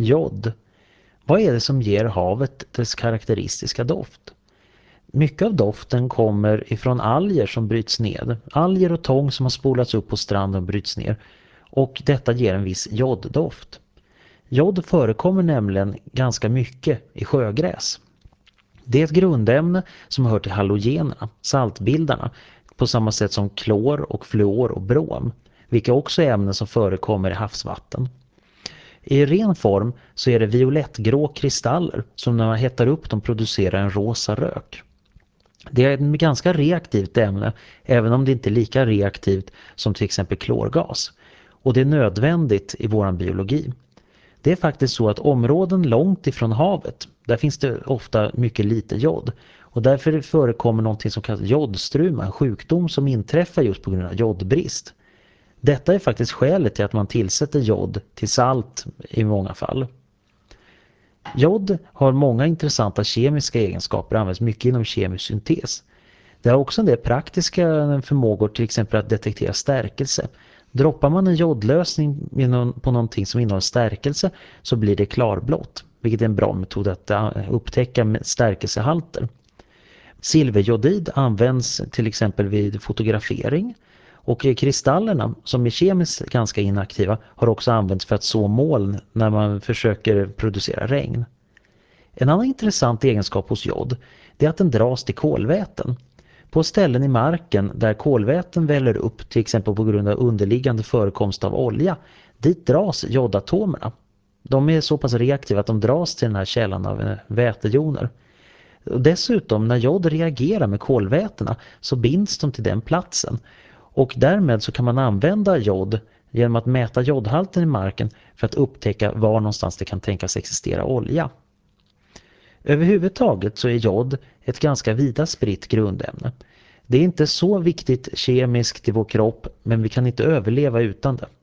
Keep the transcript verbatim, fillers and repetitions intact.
Jod. Vad är det som ger havet dess karaktäristiska doft? Mycket av doften kommer ifrån alger som bryts ned. Alger och tång som har spolats upp på stranden bryts ner. Och detta ger en viss joddoft. Jod förekommer nämligen ganska mycket i sjögräs. Det är ett grundämne som hör till halogenerna, saltbildarna, på samma sätt som klor och fluor och brom, vilka också är ämnen som förekommer i havsvatten. I ren form så är det violettgrå kristaller som när man hettar upp dem producerar en rosa rök. Det är ett ganska reaktivt ämne, även om det inte är lika reaktivt som till exempel klorgas. Och det är nödvändigt i vår biologi. Det är faktiskt så att områden långt ifrån havet, där finns det ofta mycket lite jod. Och därför förekommer något som kallas jodstruma, en sjukdom som inträffar just på grund av jodbrist. Detta är faktiskt skälet till att man tillsätter jod till salt i många fall. Jod har många intressanta kemiska egenskaper och används mycket inom kemisk syntes. Det har också en del praktiska förmågor, till exempel att detektera stärkelse. Droppar man en jodlösning på någonting som innehåller stärkelse så blir det klarblått, vilket är en bra metod att upptäcka stärkelsehalter. Silverjodid används till exempel vid fotografering, och kristallerna som är kemiskt ganska inaktiva har också använts för att så moln när man försöker producera regn. En annan intressant egenskap hos jod är att den dras till kolväten. På ställen i marken där kolväten väller upp, till exempel på grund av underliggande förekomst av olja, dit dras jodatomerna. De är så pass reaktiva att de dras till den här källan av vätejoner. Dessutom, när jod reagerar med kolvätena så binds de till den platsen. Och därmed så kan man använda jod genom att mäta jodhalten i marken för att upptäcka var någonstans det kan tänkas existera olja. Överhuvudtaget så är jod ett ganska vida spritt grundämne. Det är inte så viktigt kemiskt i vår kropp, men vi kan inte överleva utan det.